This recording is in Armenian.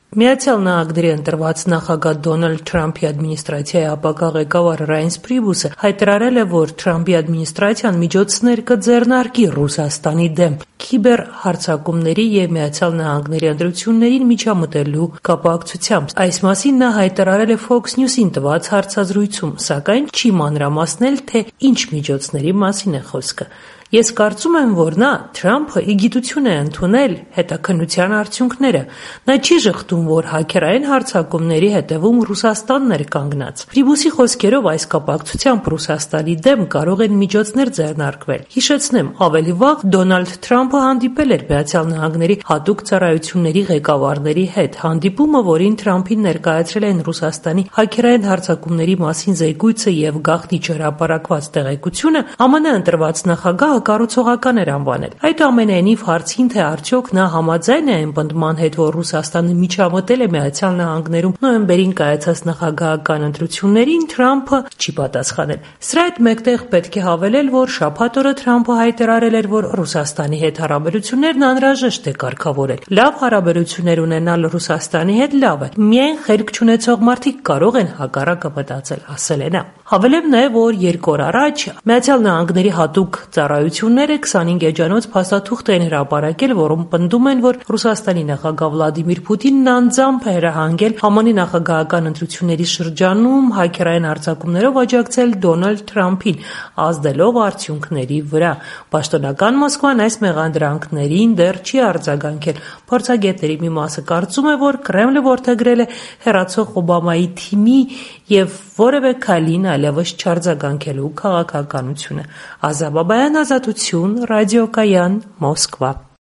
Միացյալ Նահանգների ընտրված նախագահ Դոնալդ Թրամփի ադմինիստրացիայի ապագա ղեկավար Ռայնս Պրիբուսը հայտարարել է, որ Թրամփի ադմինիստրացիան միջոցներ կձեռնարկի Ռուսաստանի դեմ քիբերհարձակումների եւ Միացյալ Նահանգների ընտրություններին միջամտելու կապակցությամբ։ Այս մասին նա հայտարարել է Fox News-ին տված հարցազրույցում, սակայն չի մանրամասնել, թե ինչ միջոցների մասին է խոսքը։ Ես կարծում եմ, որ Թրամփը իգիտություն է ընդունել հետաքննության արդյունքները։ Նա չի ժխտում, որ հաքերային հարձակումների հետևում Ռուսաստանն էր կանգնած։ Պրիբուսի խոսքերով այս կապակցությամբ Ռուսաստանի դեմ կարող են միջոցներ ձեռնարկվել։ Հիշեցնեմ, ավելի վաղ Դոնալդ Թրամփը հանդիպել էր Միացյալ Նահանգների հատուկ ծառայությունների ղեկավարների հետ։ Հանդիպումը, որին Թրամփին ներկայացրել են Ռուսաստանի հաքերային հարձակումների մասին զեկույցը եւ գաղտնի չհրապարակված տեղեկությունը, ԱՄՆ ընտրված նախագահը կառուցողական էր անվանել։ Այդուամենայնիվ հարցին, թե արդյոք նա համաձայն է այն պնդման հետ, որ Ռուսաստանը միջամտել է Միացյալ Նահանգներում նոյեմբերին կայացած նախագահական ընտրություններին, Թրամփը չի պատասխանել։ Սրա հետ մեկտեղ պետք է հավելել, որ շաբաթ օրը Թրամփը հայտարարել էր, որ Ռուսաստանի հետ հարաբերություններն անհրաժեշտ է կարգավորել։ Լավ հարաբերություններ ունենալ Ռուսաստանի հետ լավ է։ Միայն խելք չունեցող մարդիկ կարող են հակառակը մտածել, ասել է նա։ Հավելեմ նաև, որ 2 օր առաջ Միացյալ Նահանգների հատուկ ծառայությունները 25 էջանոց փաստաթուղթ են հրապարակել, որում պնդում են, որ Ռուսաստանի նախագահ Վլադիմիր Պուտինն անձամբ է հրահանգել ԱՄՆ նախագահական ընտրությունների շրջանում հաքերային հարձակումներով աջակցել Դոնալդ Թրամփին, ազդելով արդյունքների վրա։ Պաշտոնական Մոսկվան այս մեղադրանքներին դեռ չի արձագանքել։ Փորձագետների մի մասը կարծում է, որ Կրեմլը որդեգրել է հեռացող Օբամայի թիմի եւ որևէ քայլին այլևս չարձագանքելու քաղաքականությունը։ Ազատ Բաբայան, Ազատություն, Ռադիոկայան, Մոսկվա։